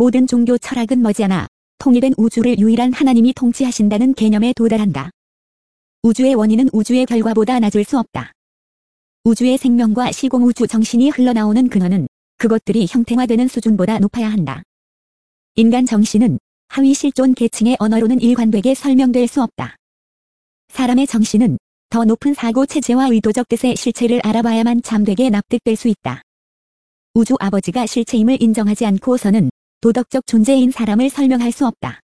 모든 종교 철학은 머지않아 통일된 우주를 유일한 하나님이 통치하신다는 개념에 도달한다. 우주의 원인은 우주의 결과보다 낮을 수 없다. 우주의 생명과 시공우주 정신이 흘러나오는 근원은 그것들이 형태화되는 수준보다 높아야 한다. 인간 정신은 하위 실존 계층의 언어로는 일관되게 설명될 수 없다. 사람의 정신은 더 높은 사고 체제와 의도적 뜻의 실체를 알아봐야만 참되게 납득될 수 있다. 우주 아버지가 실체임을 인정하지 않고서는 도덕적 존재인 사람을 설명할 수 없다.